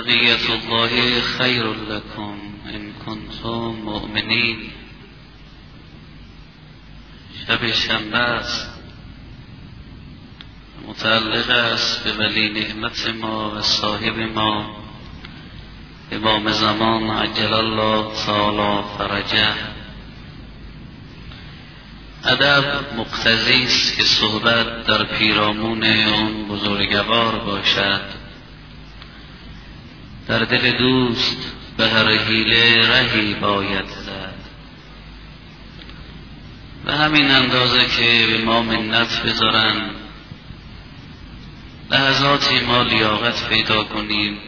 بقیت الله خیر لکم ان کنتم مؤمنین. شب شنبه است، متعلق است به ولی نعمت ما و صاحب ما امام زمان عجل الله تعالی فرجه. ادب مقتضی است که صحبت در پیرامون اون بزرگوار باشد. در دل دوست به هر حیله رهی باید زد. به همین اندازه که به ما منت بذارن، لحظاتی ما لیاقت پیدا کنیم،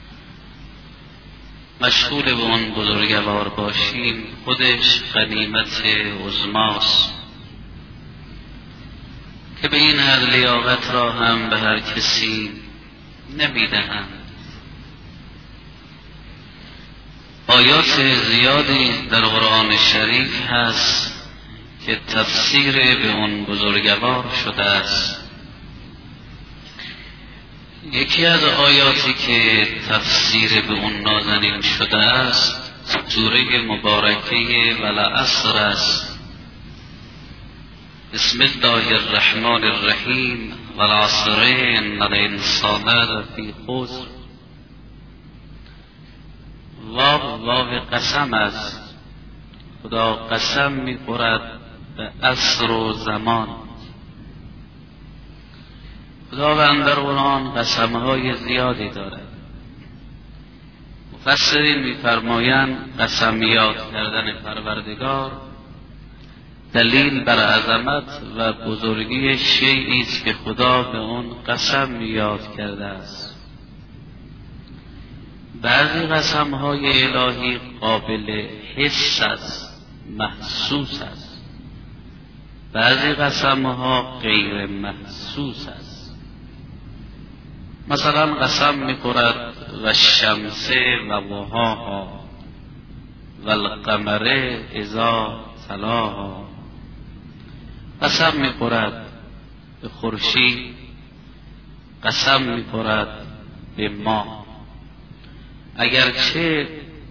مشغول به اون بزرگوار باشیم، خودش غنیمت عظماست که به این حد لیاقت را هم به هر کسی نمیدهند. آیات زیادی در قرآن شریف هست که تفسیر به اون بزرگوار شده است. یکی از آیاتی که تفسیر به اون نازنین شده است سوره مبارکه والعصر است. بسم الله الرحمن الرحیم والعصر ان الانسان لفی خسر. واو قسم است. خدا قسم می‌خورد به عصر و زمان. خداوند در قرآن قسم‌های زیادی دارد. مفسرین می‌فرمایند قسمیات کردن پروردگار دلیل بر عظمت و بزرگی شیئی است که خدا به اون قسم یاد کرده است. بعضی قسم‌های الهی قابل حس است، محسوس است. بعضی قسم‌ها غیر محسوس است. مثلا قسم می‌خورد و شمس و ضحاها و القمر اذا تلاها. قسم می‌خورد به خورشید، قسم می‌خورد به ماه. اگرچه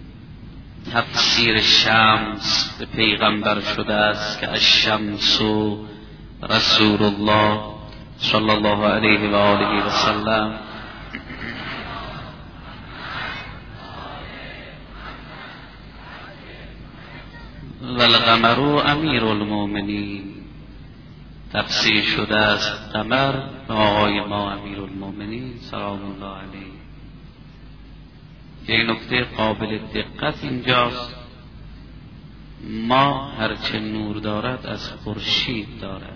تفسیر شمس به پیغمبر شده است که الشمس رسول الله صلی الله علیه و آله و سلم، و القمر امیر المؤمنین تفسیر شده است قمر به آقای ما امیر المؤمنین سلام الله علیه. یک نکته قابل دقت اینجاست، ما هرچه نور دارد از خورشید دارد،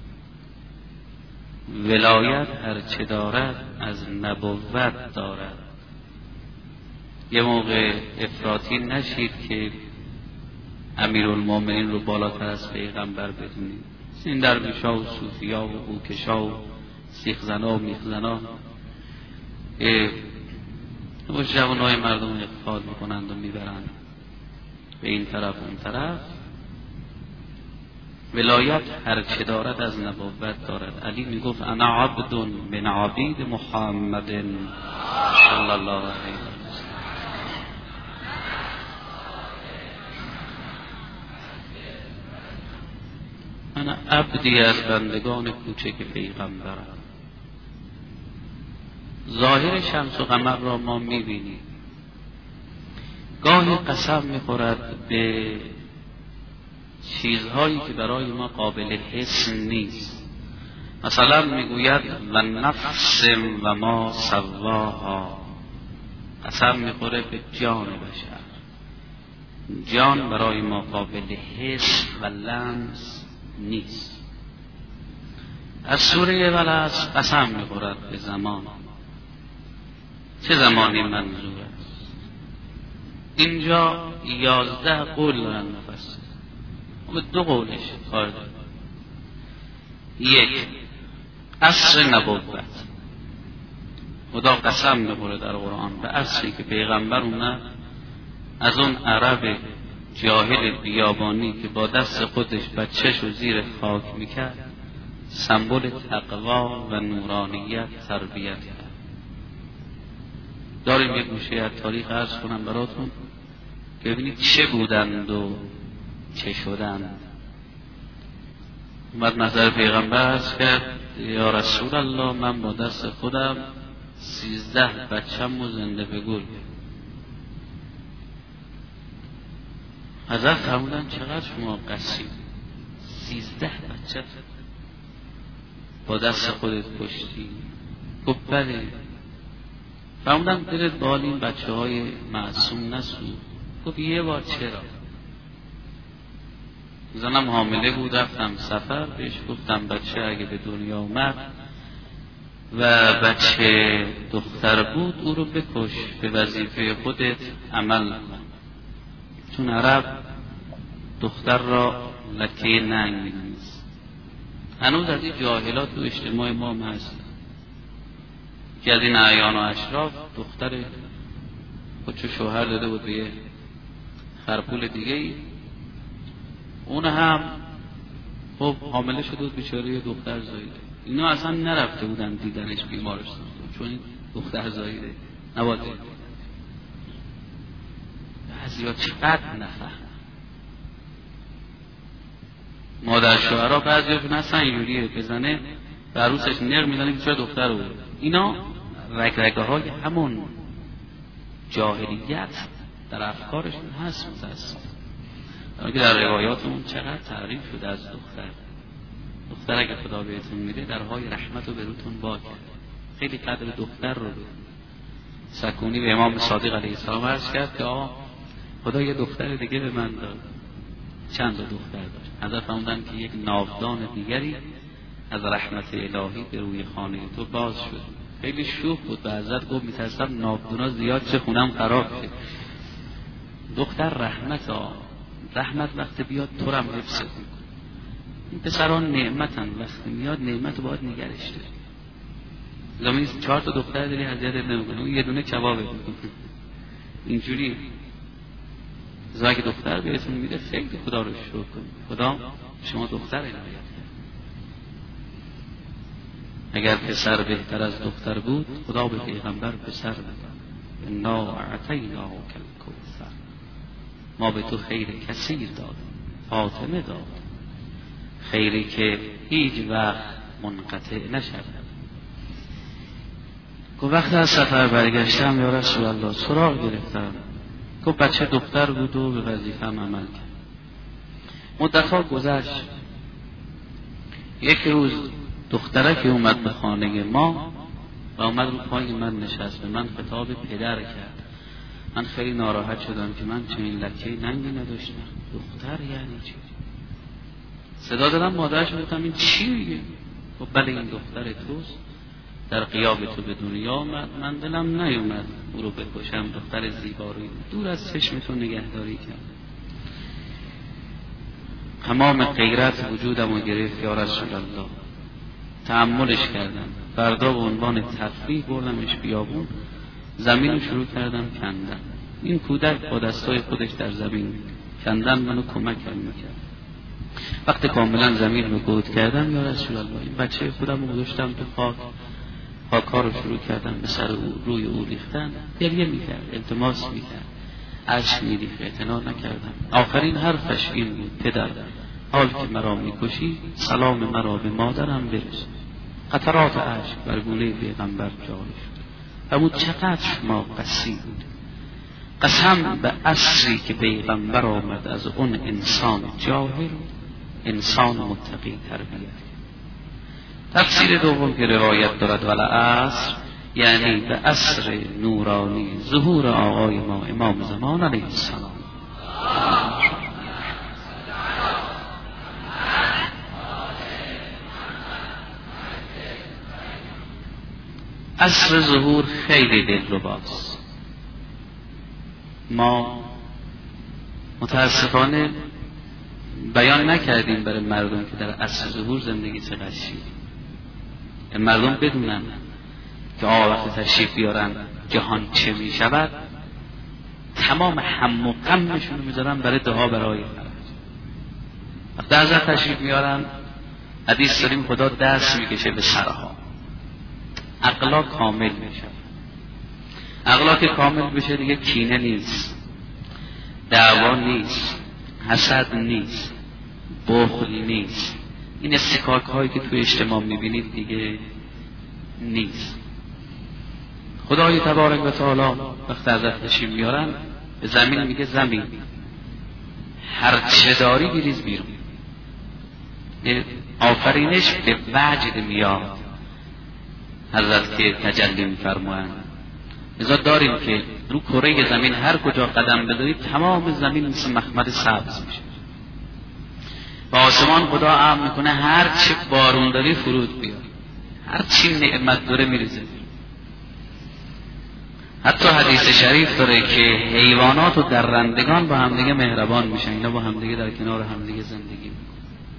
ولایت هرچه دارد از نبوت دارد. یه موقع افراطی نشید که امیرالمومنین رو بالاتر از پیغمبر بدونید. این درویشا و صوفیا و بوکشا و سیخزنا و میخزنا و جوانای مردم اقفال میکنند و میبرند به این طرف اون طرف. ولایت هرچه دارد از نبوت دارد. علی میگفت انا عبد من عبید محمد صلی الله علیه و سلم. من عبدی از بندگان کوچک پیغمبرم. ظاهر شمس و قمر را ما میبینیم. گاهی قسم میخورد به چیزهایی که برای ما قابل حس نیست. مثلا میگوید و نفس و ما سواها. قسم میخوره به جان بشر. جان برای ما قابل حس و لمس نیست. از سوره والعصر قسم میخورد به زمان. چه زمانی منظور است؟ اینجا 11 قول دارن مفسر. به 2 قولش کار دارد. یک، عصر نبوت. خدا قسم میخوره در قرآن به عصری که پیغمبر اومد، از اون عرب جاهل بیابانی که با دست خودش بچه‌شو زیر خاک میکرد سمبل تقوا و نورانیت تربیت کرد. داریم یک گوشه از تاریخ عرض کنم براتون که ببینید چه بودند و چه شدند. اومد نظر پیغمبر عرض کرد یا رسول الله من با دست خودم 13 بچم و زنده به گل. حضرت فرمودن چقدر شما قصیر، 13 بچه با دست خودت کشتی؟ گفت بله. فرمودن دلت بال این بچه های معصوم نسود؟ گفت یه بار چرا؟ زنم حامله بود رفتم سفر، بهش گفتم بچه اگه به دنیا اومد و بچه دختر بود او رو بکش، به وظیفه خودت عمل کن، چون عرب دختر را لکه ننگ می‌دونست. هنوز از این جاهلات تو اجتماع ما هست که از این اعیان و اشراف دختر خودشو شوهر داده بود به خرپول دیگه ای، اون هم خب حامله شده بود بیچاره دختر زایده. اینا اصلا نرفته بودن دیدنش بیمارستان چون این دختر زایده نباید. بعضیا چقدر نفهم مادر شوهرها بعضیا که نسن اینجوریه بزنه به عروسش نق میزنه بیچاره دختر بود. اینا رگرگه های همون جاهلیت در افکارشون هست. متاسف که در روایاتمون چقدر تعریف شده از دختر اگه خدا بهتون میده درهای رحمت رو بروتون با کرد. خیلی قدر دختر رو سکونی به امام صادق علیه السلام عرض کرد که آقا خدا یه دختر دیگه به من داد. چند دختر داشت. حضرت فرمودن که یک ناودان دیگری از رحمت الهی به روی خانه تو باز شد. خیلی شوخ بود به حضرت گفت میترسم ناودونا زیاد چه خونم خراب شه. دختر رحمت وقتی بیاد تو رو هم حفظ کن. این پسران نعمتن، وقتی میاد نعمت رو باید نگرش داری. زمین 4 تا دختر داری اذیتت نمیکنه، اون یه دونه کبابت میکنه. اینجوری زایی که دختر بهتون میده خیلی خدا رو شکر کنید. خدا شما دختر عنایت کرد. اگر پسر بهتر از دختر بود خدا به پیغمبر پسر داد. انا اعطیناک الکوثر، ما به تو خیر کثیر دادیم. فاطمه داد خیری که هیچ وقت منقطع نشد. گفت وقتی از سفر برگشتم یا رسول الله سراغ گرفتم. گفت بچه دختر بود و به وظیفه‌ام عمل کرد. مدت‌ها گذشت. یک روز دخترک اومد به خانه ما و اومد رو پای من نشست، به من خطاب پدر کرد. من خیلی ناراحت شدم که من چنین لکه ننگی نداشتم. دختر یعنی چی؟ صدا دادم مادرش، گفتم این چی میگه؟ گفت بله این دختر توست، در غیاب تو به دنیا آمد، من دلم نیومد او رو بکشم. دختر زیبایی دور از چشمتون نگهداری کرد. تمام غیرت وجودم رو گرفت یا رسول الله. تأملش کردم. فردا به عنوان تفریح بردمش بیابون، زمین رو شروع کردم کندن. این کودک با دستای خودش در زمین کندن منو کمک میکرد. وقتی کاملا زمین رو گود کردم یا رسول الله این بچه خودم رو گذاشتم تو خاک‌ها رو شروع کردم به سر او روی او ریختن. گریه میکرد، التماس میکرد، اشک میریخت، اعتنا نکردم. آخرین حرفش این بود پدر حال که مرا میکشی سلام مرا به مادرم برس. قطرات اشک بر گونه پیغمبر جاری شد. فرمود چقدر شما قسی بود. قسم به عصری که پیغمبر آمد از اون انسان جاهل انسان متقی تربیت. تفسیر دوم که روایت دارد والعصر یعنی به عصر نورانی ظهور آقای ما امام زمان علیه السلام. عصر ظهور خیلی دلرباست. ما متاسفانه بیان نکردیم برای مردم که در عصر ظهور زندگی چقدر شیرینه. مردم بدونن که وقتی تشریف بیارن جهان چه می شود، تمام هم و غمشون رو میذارن برای دعا برای فرج. وقتی حضرت تشریف میارن حدیث داریم خدا دست میکشه به سرها، عقلا کامل میشه. اخلاق که کامل بشه دیگه کینه نیست، دعوا نیست، حسد نیست، بخل نیست، این استکاک هایی که توی اجتماع میبینید دیگه نیست. خدای تبارک و تعالی وقت ازت تشریف میارن به زمین میگه زمین هر چه داری بریز بیرون. آفرینش به وجد میاد حضرت که تجلی میفرمایند. لذا داریم که رو کره زمین هر کجا قدم بذارید تمام زمین مثل مخمل سبز میشه. با آسمان خدا امر میکنه هر چه بارون داری فرود بیاد، هر چی نعمت داره میریزه. حتی حدیث شریف داره که حیوانات و درندگان با همدیگه مهربان میشن، اینا با همدیگه در کنار همدیگه زندگی میکنن.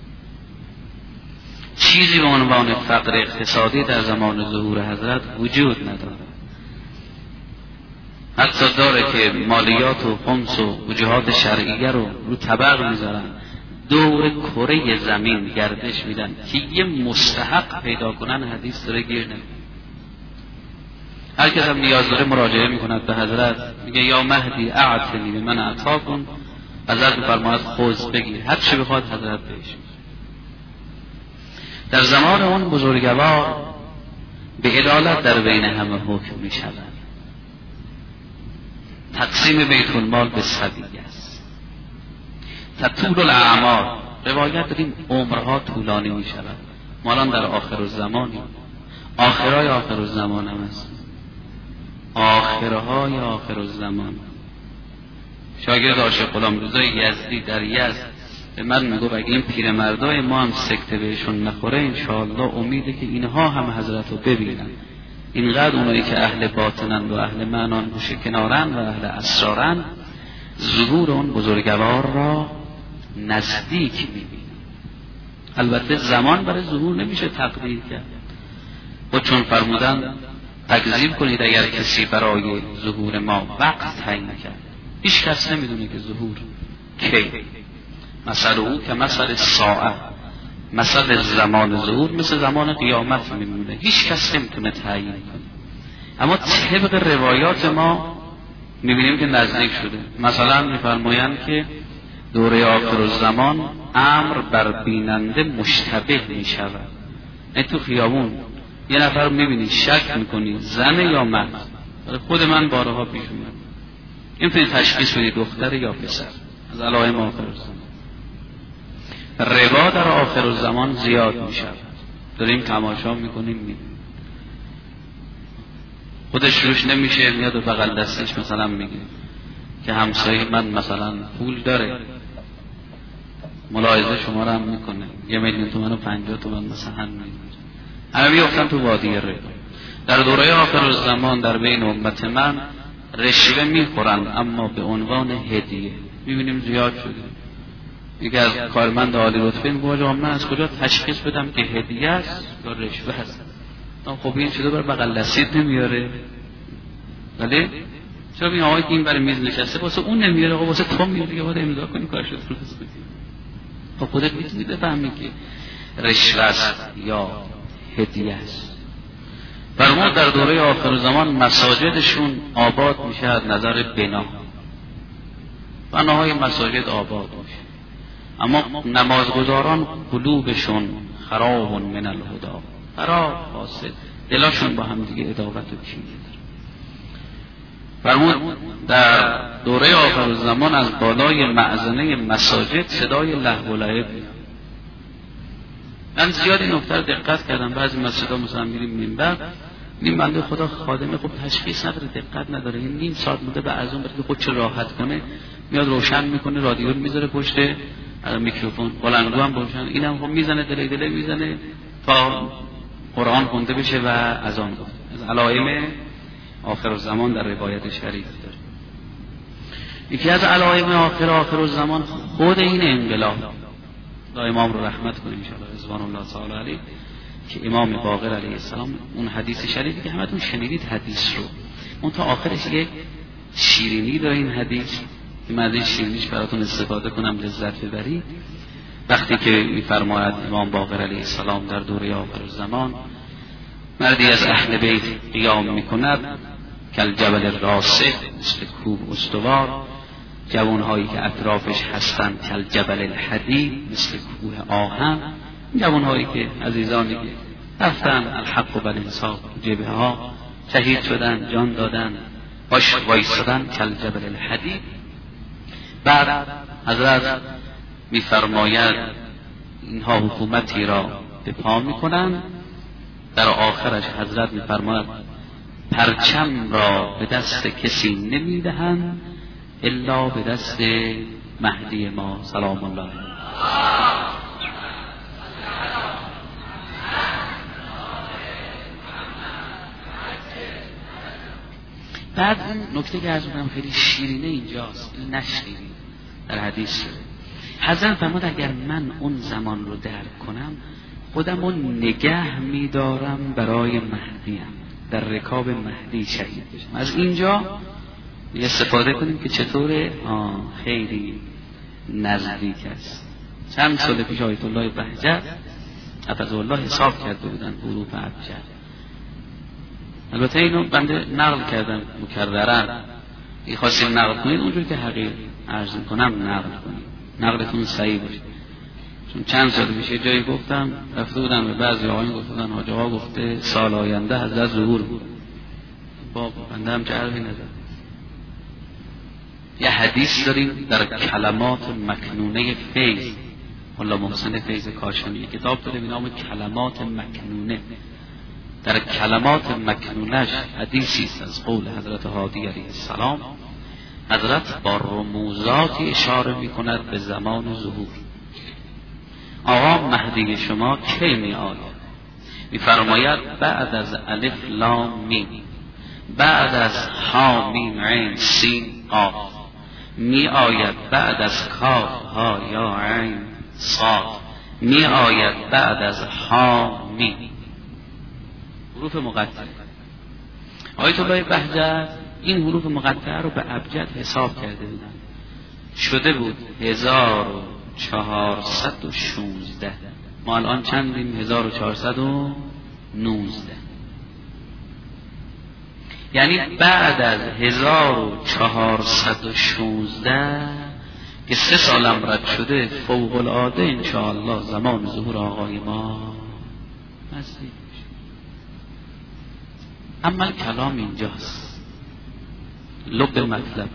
چیزی به عنوان فقر اقتصادی در زمان ظهور حضرت وجود نداره. حتی داره که مالیات و خمس و وجوهات شرعیه رو طبق میذارن، دور کره زمین گردش میدن که یه مستحق پیدا کنن. حدیث داره گیر نمیده. هر کس هم نیاز داره مراجعه میکند به حضرت، میگه یا مهدی اعطنی به من عطا کن. حضرت میفرماید خذ بگیر، هر چی بخواد حضرت بهش. در زمان اون بزرگوار به عدالت در بین همه حکم میشود. تقسیم بیت المال به سویه است. تطول الاعمار، روایت داریم عمرها طولانی میشود. ما الان در آخر الزمانی، آخرهای آخر الزمان هم هست، آخرهای آخر الزمان. شاگرد عاشق غلامرضا یزدی در یزد به من میگو اگه این پیرمردای ما هم سکته بهشون نخوره انشاءالله امیده که اینها هم حضرت رو ببینن. اینقدر اونایی که اهل باطنن و اهل معنان گوشه کنارن و اهل اسرارن ظهور اون بزرگوار را نزدیک میبینن. البته زمان برای ظهور نمیشه تقدیر کرد و چون فرمودن تکذیب کنید اگر کسی برای ظهور ما وقت تعیین کرد. هیچ کس نمیدونه که ظهور کی. مثل او که مثل ساعه، مثل زمان ظهور مثل زمان قیامت میمونه، هیچ کس نمیتونه تعیین کنه. اما طبق روایات ما میبینیم که نزدیک شده. مثلا میفرمایند که دوره آخر الزمان امر بر بیننده مشتبه میشود. تو خیابون یه نفر میبینی شک میکنی زنه یا مرد. خود من بارها پیش اومد، نمیتونی تشخیص بدی دختر یا پسر از علائم آخر الزمان. ربا در آخر الزمان زیاد میشود. داریم تماشا میکنیم، خودش روش نمیشه، میاد و بغل دستش مثلا میگه که همسایه من مثلا پول داره، ملاحظه شما رو هم میکنه 1,000,000 تومان و 50 تومان مثلا میگه. همه بیافتن تو وادی ربا. در دوره آخر الزمان در بین امت من رشوه میخورن اما به عنوان هدیه. میبینیم زیاد شده. یکی از کارمند عالی رتبه میگه من از کجا تشخیص بدم که هدیه است یا رشوه است؟ خب این شده بر بغل دستت نمیاره، ولی چرا این آقایی که این برای میز نشسته واسه اون نمیاره، آقا واسه تو میاره دیگه، باید امضا کنی کارش رو درست کنی. خب خودت میتونی بفهمی که رشوه است یا هدیه است. فرمود در دوره آخر زمان مساجدشون آباد میشه از نظر بنا، بناهای مساجد آباد میشه، اما نمازگزاران قلوبشون خراب من الهدا، خراب فاسد، دلاشون با هم دیگه عداوت و کینه داره. فرمود در دوره آخر زمان از بالای معزنه مساجد صدای لهو و لعب. من زیاد این نکته دقت کردم. بعضی مسجدها مثلا میریم منبر، نیم بنده خدا خادمه خب تشخیص نداره، دقت نداره، این نیم ساعت مونده به اذان برای که خودش راحت کنه میاد روشن میکنه، رادیو میذاره پشت میکروفون، بلندگو هم روشن، اینم خب میزنه دله میزنه تا قرآن خونده بشه و اذان گفت. از علائم آخر الزمان در روایت شریف داره. یکی از علائم آخر الزمان خود این انقلاب. خدا امام رو رحمت کنه ان شاء الله رضوان الله تعالی علیه، که امام باقر علیه السلام اون حدیث شریفی که همتون شنیدید حدیث رو، اون تا آخرش یک شیرینی داره این حدیث که من از این شیرینیش براتون استفاده کنم لذت ببرید. وقتی که میفرماید امام باقر علیه السلام در دوره آخر الزمان مردی از اهل بیت قیام میکند کالجبل الراسخ، مثل کوه استوار. جوانهایی که اطرافش هستند کالجبل الحدید، مثل کوه آهن. جوانهایی که عزیزانی که رفتن الحق و بالانصاف جبهه ها شهید شدن، جان دادن، باش وایسادن کالجبل الحدید. بعد حضرت میفرماید اینها حکومتی را به پا میکنند. در آخرش حضرت میفرماید پرچم را به دست کسی نمیدهند الا به دست مهدی ما سلام الله علیه. بعد نکته که عرض می‌کنم خیلی شیرینه اینجاست، این نشنیدید در حدیث حضرت فرمود اگر من اون زمان رو درک کنم خودم رو نگه می‌دارم برای مهدیم، در رکاب مهدی شهید بشم. از اینجا استفاده کنیم که چطور خیلی نزدیک است. چند سال پیش آیت الله بهجت حفظه الله حساب کرده بودن حروف ابجد. البته اینو بنده نقل کردم مکررن، این خواستیم نقل کنید اونجور که حقیق عرض کنم نقل کنید، نقلتون صحیح باشه. چون چند سال پیش جایی گفتم رفته بودم به بعضی آقایون گفتن حاج آقا گفته سال آینده حضرت ظهور بود. با بنده هم چه حرفی نزد. یه حدیث داریم در کلمات مکنونه فیض، مولا محسن فیض کاشانی کتاب داره به نام کلمات مکنونه. در کلمات مکنونش حدیثی است از قول حضرت هادی علیه السلام. حضرت با رموزاتی اشاره میکند به زمان ظهور. آقا مهدی شما کی می آید؟ میفرماید بعد از الف لام میم، بعد از ها میم عین سین قاف، می آید بعد از کاف ها یا عین صاد، می آید بعد از ها میم. حروف مقطعه. آیت الله بهجت این حروف مقطعه رو به ابجد حساب کرده بودن، شده بود 1416. ما الان چندیم؟ 1419. یعنی بعد از 1416 که 3 سالم رد شده فوق العاده انشاءالله زمان ظهور آقای ما نزدیک. اما کلام اینجاست، لب مطلب.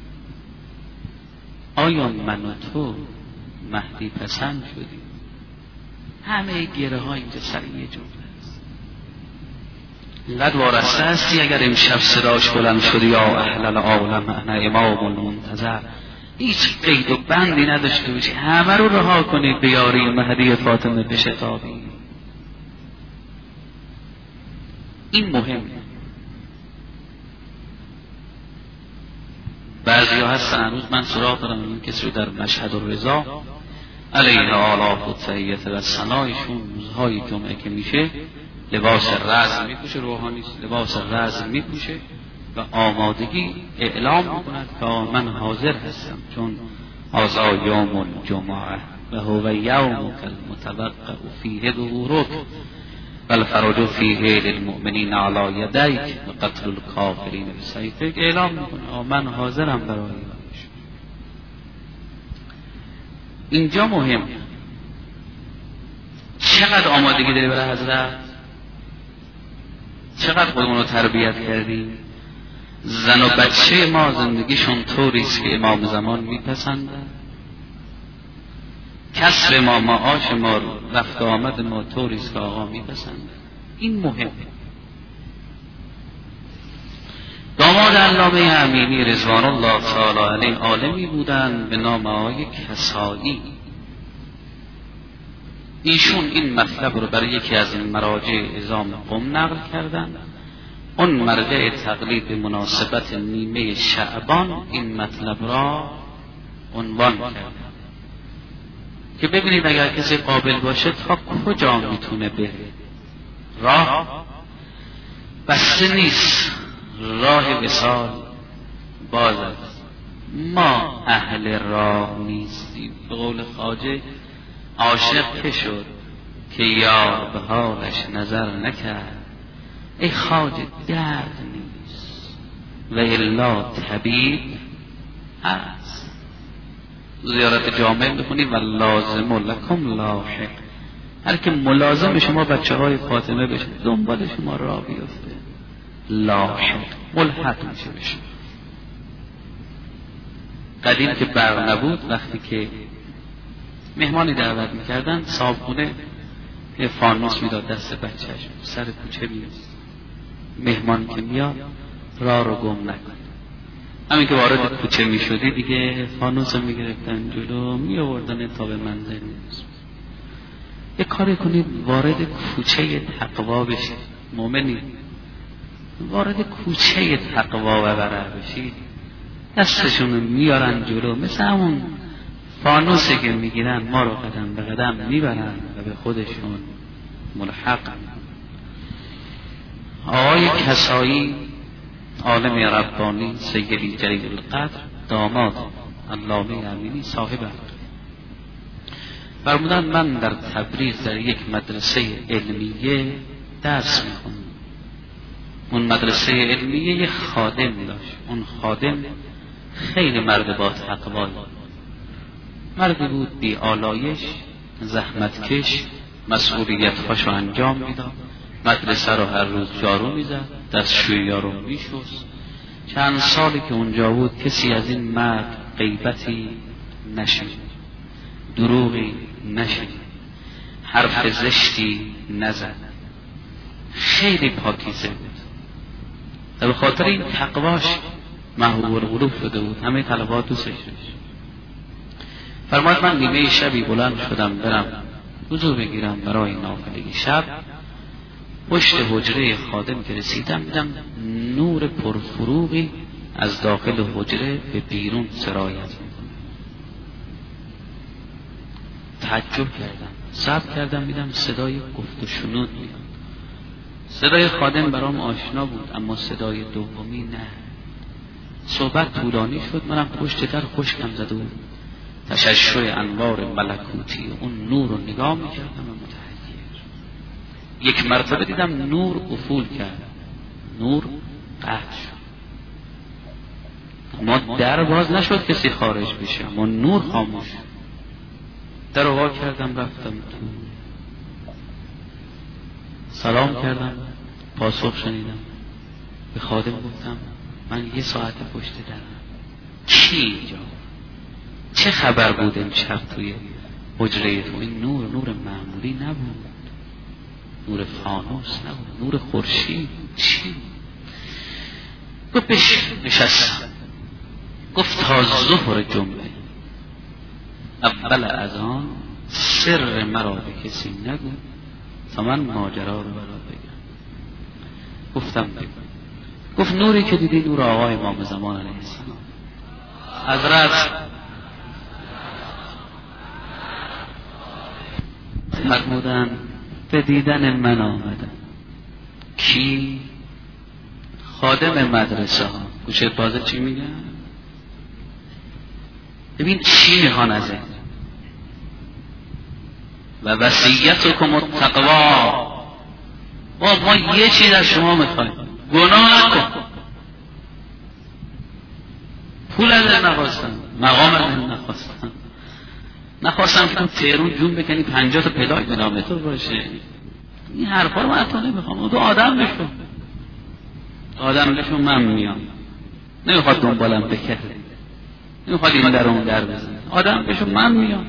آیا من و تو مهدی پسند شدیم؟ همه گره ها اینجا سر یه جمله است. اینقدر وارسته هستی اگر امشب صداش بلند شدی یا اهل العالم انا امام المنتظر، هیچ قید و بندی نداشته باشی، همه رو رها کنی به یاری مهدی فاطمه بشتابی. این مهمه. بعضی ها هستن هنوز من سراغ دارم این کسی رو در مشهد الرضا علیه آلاف و تحییت و ثنایشون روزهای جمعه که میشه لباس رزم میپوشه، روحانی لباس رزم میپوشه و آمادگی اعلام میکند که من حاضر هستم، چون هذا یوم الجمعه و هو یومک المتوقع فیه ظهورک والفرج فیه للمؤمنین علی یدیک و قتل الکافرین بسیفک. اعلام میکنه من حاضرم برای اینجا. مهم چقدر آمادگی داری برای حضرت، چقدر خودمون رو تربیت کردیم. زن و بچه ما زندگیشون طوریست که امام زمان میپسندن، کسب ما، معاش ما، رفت آمد ما طوریست که آقا میپسندن. این مهم. داماد علامه امینی رضوان الله تعالی علیه عالمی بودن به نام آقای کسایی. ایشون این مطلب رو برای یکی از مراجع عظام قم نقل کردن. اون مرجع تقلید به مناسبت نیمه شعبان این مطلب را عنوان کردن که ببینید اگر کسی قابل باشه تا کجا میتونه بره. راه بسته نیست، راه وصال باز است. ما اهل راه نیستیم. به قول خواجه عاشق که شد که یار به حالش نظر نکرد، ای خواجه درد نیست و الا طبیب هست. زیارت جامع بخونید و لازم لکم لاحق، هر که ملازم شما بچه های فاطمه بشه دنبال شما راه بیفته، لاحق ملحق میشه بشه. قدیم که برق نبود وقتی که مهمانی دعوت میکردن صاحبخونه یه فانوس میداد دست بچهش، سر کوچه میاد مهمان که میاد راه رو گم نکن. همین که وارد کوچه میشدی دیگه فانوس رو میگرفتن جلو میآوردن تا به منزل میرسید. یه کاری کنید وارد کوچه تقوا بشید، مؤمنی وارد کوچه تقوا و برع بشید، دستشون میارن جلو مثل همون فانوسی که میگیرن ما رو قدم به قدم میبرن و به خودشون ملحق. آقای کسایی عالم ربانی سیدی جلیل القدر داماد علامه امینی صاحب فرمودن من در تبریز در یک مدرسه علمیه درس میخوندم. اون مدرسه علمیه یک خادم داشت، اون خادم خیلی مرد با تقوایی، مردی بود بی آلایش، زحمتکش، مسئولیت‌هاشو انجام میداد، مدرسه رو هر روز جارو میزد، دستشویی‌ها رو میشست. چند سالی که اونجا بود کسی از این مرد غیبتی نشنید، دروغی نشنید، حرف زشتی نزد، خیلی پاکیزه بود و به خاطر این تقواش محبوب القلوب شده بود، همه طلبات دوستش داشت. فرمود من نیمه شبی بلند شدم برم وضو بگیرم برای نافله شب، پشت حجره خادم که رسیدم دیدم نور پرفروغی از داخل حجره به بیرون سرایت میکنه. تعجب کردم، صبر کردم، دیدم صدای گفت و شنود میاد. صدای خادم برام آشنا بود اما صدای دومی نه. صحبت طولانی شد، منم پشت در خشکم زده بود، تشعشع انوار ملکوتی اون نور رو نگاه میکردم و متحیر. یک مرتبه دیدم نور افول کرد، نور قطع شد، اما در باز نشد کسی خارج بشه، اما نور خاموش. در رو وا کردم رفتم تو، سلام کردم، پاسخ شنیدم، به خادم گفتم من یه ساعت پشت درم، کی اینجا؟ چه خبر بود امشب توی حجره تو؟ این نور معمولی نبود، نور فانوس نبود، نور خورشید. چی؟ گفت نشستم، گفت تا ظهر جمعه اول از آن سر مرا به کسی نگو تا من ماجرا رو برات بگم. گفتم بگو. گفت نوری که دیدی نور آقای امام زمان علیه السلام. حضرت فرمودن به دیدن من آمدن. کی؟ خادم مدرسه ها. گوشه بازه چی میگن؟ ببین چی میخوان از این و وصیتکم التقوا. ما یه چیز از شما میخوایم، گناه نکن. پول از نخواستن، مقام از نخواستن که تو تهرون جون بکنی 50 تا پلاک به نام تو باشه. این حرفا رو من تو نمیخوام. تو آدم بشون من میام، نمیخواد دنبالم بکره، نمیخواد این در اون در بزنه، آدم بشون من میام.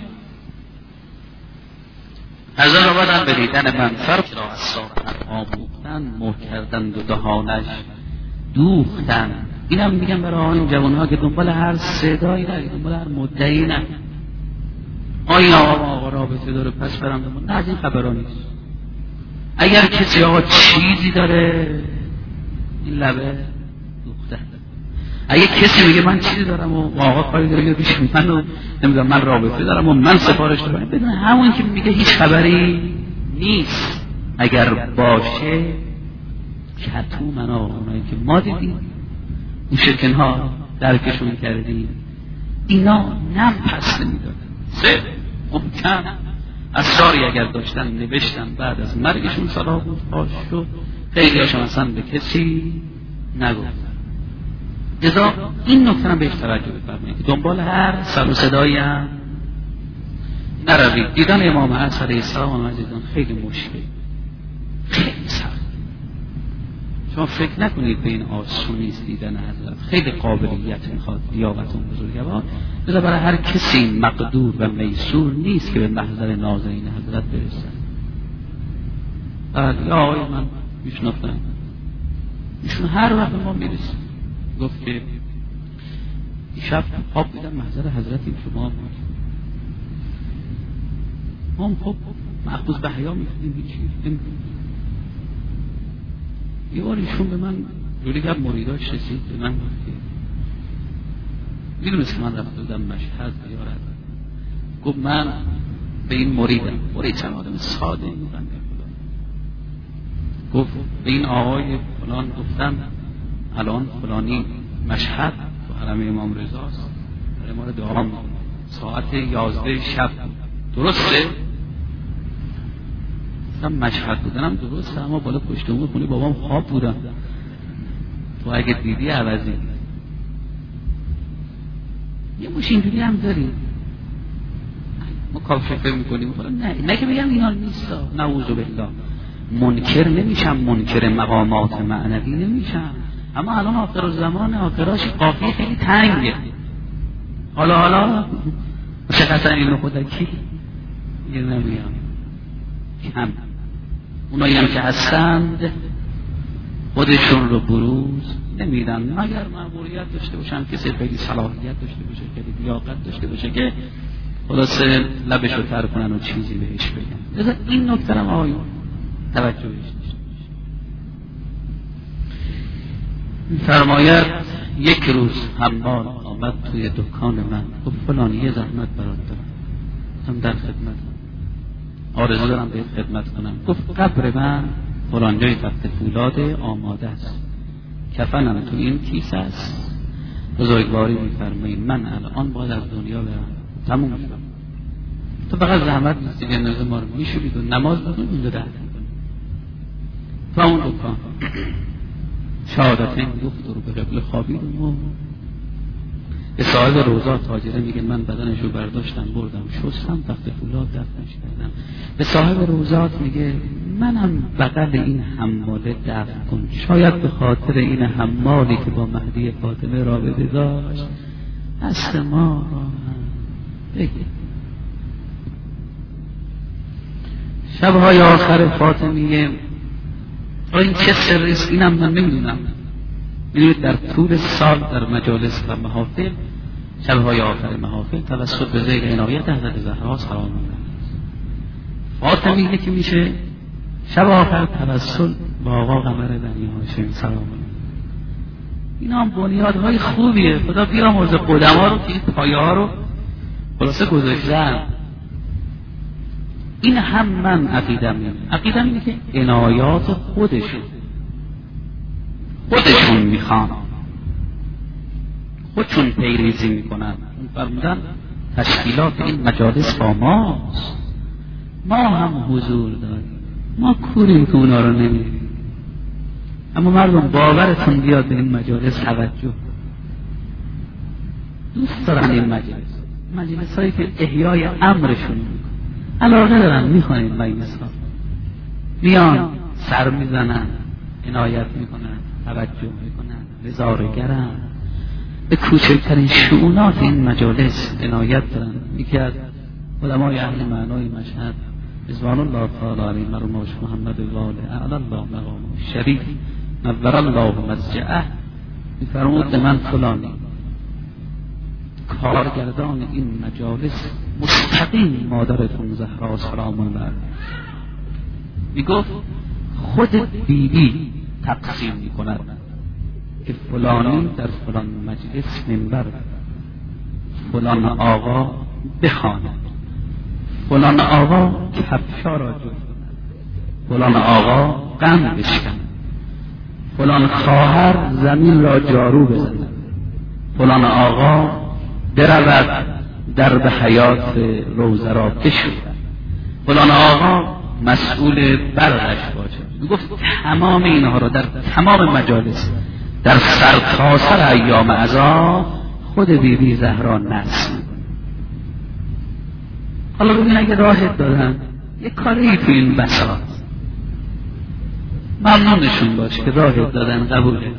هزار آمدن به دیدن من فرق را از ساعت آموختن، مو کردن و دهانش دوختن. اینم میگم برای آن جوانها که دنبال هر صدایی نگید، دنبال هر مدعی نگید. این آقا رابطه داره پس برم دنبال، نه از این خبرها نیست. اگر کسی آقا چیزی داره این لبه دوخته. اگه کسی میگه من چیزی دارم و آقا کاری داره بیش من و نمیدونم من رابطه دارم و من سفارش دارم، بدون همون که میگه هیچ خبری نیست. اگر باشه کتومنا، اونایی که ما دیدیم این شکنها درکشون کردیم، اینا نم پس نمیدادن. سه محکم اسراری اگر داشتن نوشتن، بعد از مرگشون صلاح بود فاش شد، خیلی هاشون اصلا به کسی نگفتن. لذا این نکته هم بهش توجه بفرمایید، دنبال هر سر و صدایی هم نروید. دیدن امام حسن علیه السلام عزیزان خیلی مشکل، خیلی سخت. شما فکر نکنید به این آسونی است دیدن حضرت، خیلی قابلیت میخواد، لیاقت و بزرگوار. لذا برای هر کسی مقدور و میسور نیست که به محضر ناظرین حضرت برسن. یا آقای من میشناختم ایشون هر وقت ما میرسیم گفت که شب خواب دیدم محضر حضرت این شما هم خب محفوظ به حیا میکنیم هیچی. یه بار ایشون به من جوری که مریداش رسید به من گفت که میدونست که من رفته بودم مشهد بیارد، گفت من به این مرید چند آدم ساده میگن، گفت به این آقای فلان گفتم الان فلانی مشهد تو حرم امام رضاست، برای ما رو دعا میکنه، ساعت 11 شب درسته؟ گفتم مشهد بودنم درسته، اما بالا پشت بوم خونه بابام خواب بودم، تو اگه دیدی عوضی. یه مش اینجوری هم داریم ما کافه میکنیم، نه که بگم اینا نیست، نعوذ بالله، منکر نمیشم، منکر مقامات معنوی نمیشم، اما الان آخر زمان آخراش قافیه خیلی تنگه. حالا مشخصا اینو خودکی یه نمیام کم، اونایی هم که هستند خودشون رو بروز نمیدن مگر مأموریت داشته باشن، کسی خیلی صلاحیت داشته باشه، خیلی لیاقت داشته باشه که خلاصه لبش رو تر کنن و چیزی بهش بگن. لذا این نکته هم آقایون توجه بهش داشته باشید. فرماید یک روز حمال آمد توی دکان من، گفت فلان یه زحمت برات دارم، هم در خدمت آرزو دارم به خدمت کنم. گفت قبر من فلان جای تخت فولاد آماده است، کفنم تو این کیسه است، بزرگواری می‌فرمایید من الان باید از دنیا برم، تموم شد. تو فقط زحمت نیستی جنازه ما رو میشورید و نماز بخونید اونجا دفن کنید. تو اون دکان شهادتین گفت رو به قبله خوابید و به صاحب روزا تاجره میگه من بدنش رو برداشتم بردم شستم تخت فولاد دفنش کردم. به صاحب روزات میگه منم بغل این حماله دفن کن، شاید به خاطر این حمالی که با مهدی فاطمه رابطه داشت دست ما بگه. شبهای آخر فاطمیه این چه سریست اینم من نمیدونم. میدونید در طول سال در مجالس و محافل شبهای آخر محافل توسط به زیر عنایت حضرت زهرا سلام الله فاطمیه که میشه شب آخر توسط با آقا قمر بنی هاشم سلام الله. اینا هم بنیادهای خوبیه، خدا بیامرزه قدما رو که این پایه ها رو خلاصه گذاشتن. این هم من عقیدم اینه که عنایات خودشون میخوان، خودشون پیریزی میکنن. فرمودن تشکیلات این مجالس با ماست، ما هم حضور داریم، ما کوریم که اونا رو نمیدیم، اما مردم باورتون بیاد به این مجالس توجه، دوست دارن این مجلس هایی که احیای امرشون علاقه دارن، میخوانیم با این مثال میان سر میزنن، عنایت میکنن، توجه میکنن، رضاگرن، به کوچکترین شؤونات این مجالس عنایت دارن. یکی از علمای اهل معنای مشهد رضوان الله تعالی علیه مرحوم محمد واله اعلی الله مقامه شریف نور الله مضجعه میفرمود به من فلانی کارگردان این مجالس مستقیم مادرتون زهرا سلام الله علیها میگفت خود بیبی تقسیم میکند که فلانی در فلان مجلس منبر فلان آقا بخواند، فلان آقا کفشا را جفت کند، فلان آقا غم بشکند، فلان خواهر زمین را جارو بزند، فلان آقا برود در به حیات روزه را بشوید، فلان آقا مسئول برقش باشه. میگفت تمام اینها را در تمام مجالس در سرتاسر ایام عزا خود بیبی زهرا نصب میکنه. حالا ببین اگه راهت دادن یک کاری تو این بساط ممنونشون باش که راهت دادن، قبوله.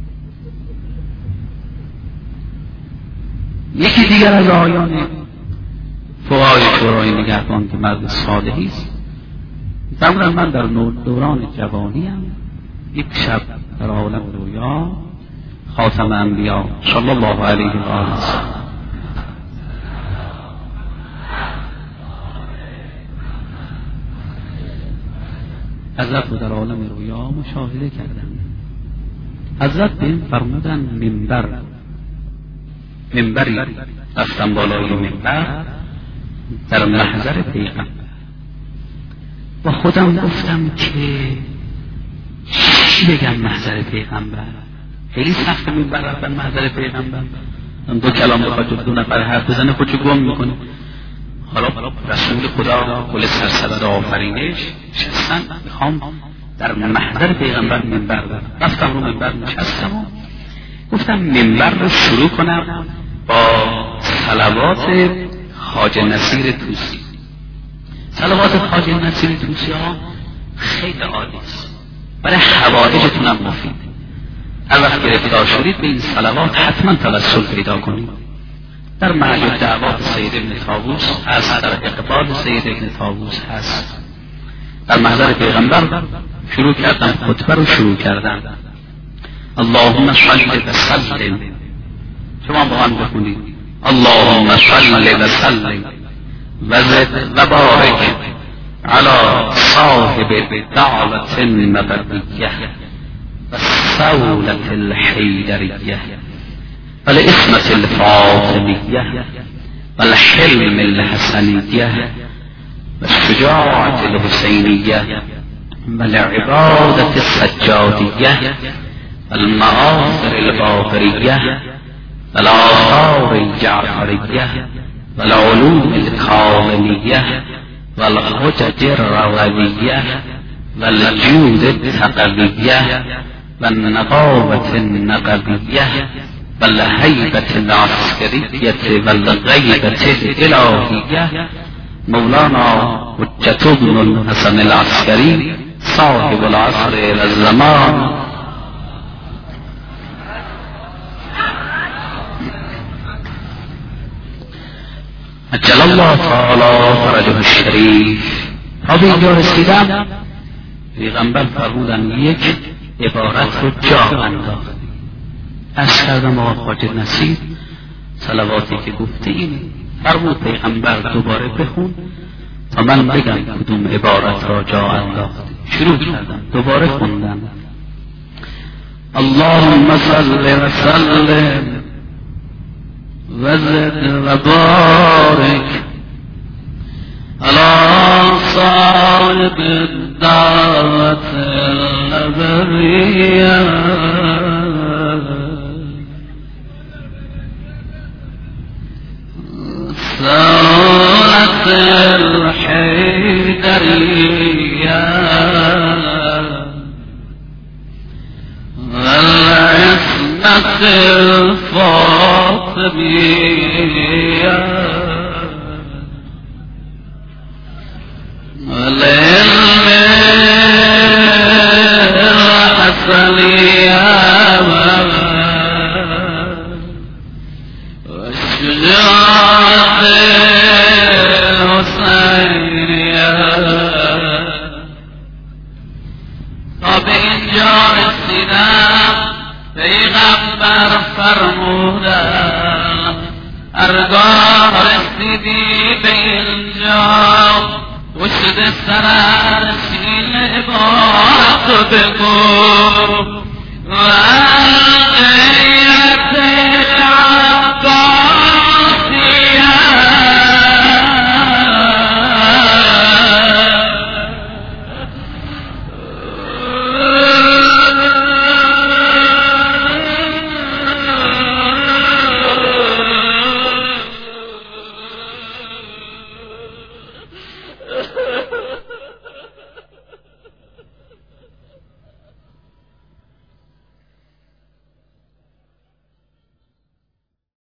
یکی دیگر از آیان فقهای شورای نگهبان که مرد صالحی است، فرمودن من در دوران جوانیم یک شب در عالم رویا خاتم انبیا صلی الله علیه و آله حضرت رو در عالم رویا مشاهده کردم. حضرت به این فرمودن منبری رفتم بالای منبر در محضر پیغمبر و خودم گفتم که چی بگم محضر پیغمبر؟ خیلی سخت منبر رفتن محضر پیغمبر، دو کلام بخواد دو نفر حرف بزنه خودشو گم میکنه. حالا رسول خدا کل سرسبد آفرینش نشستن، میخوام در محضر پیغمبر منبر برم. رفتم رو منبر نشستم و گفتم منبر رو شروع کنم با صلوات خواجه نصیر طوسی. صلوات خواجه نصیر طوسی ها خیلی عالی است، برای حوادثتون هم مفید. هر وقت گرفتار شدید به این صلوات حتما توسل پیدا کنید. در معجب دعوات سید ابن طاووس هست، در اقبال سید ابن طاووس هست. در محضر پیغمبر شروع کردم، خطبه رو شروع کردم. اللهم صل و سلم، شما با من بخونید اللهم صل و سلم و زد و بارک علی صاحب الدعوة النبویة و الصولة الحیدریة و العصمة الفاطمیة و الحلم الحسنیة و الشجاعة الحسینیة و العبادة السجادیة و المآثر الباقریة و الآثار الجعفریة و العلوم الكاظمیة و الحجج الروویة و الجود التقویة و النقابة النقویة و الهیبة العسکریة و الغیبة الالهیة مولانا حجة بن الحسن العسکری صاحب العصر والزمان عجل الله تعالی فرجه الشریف. تا به اینجا رسیدم پیغمبر فرمودن یک عبارت رو جا انداخت. عرض کردم آقا خواجه نصیر صلواتی که گفته اینه، فرمود پیغمبر دوباره بخون تا من بگم کدوم عبارت را جا انداخت. شروع کردم، دوباره خوندم اللهم صل و سلم و زد و بارک علی صاحب الدعوة النبویة الصولة الحیدریة والعصمة الفاطمیة والعلم الحسنية والشجاعة الحسینیة. تا به اینجا رسیدم پیغمبر فرمودن هرگاه رسیدی به اینجا پشت سرش این عبارت بگو و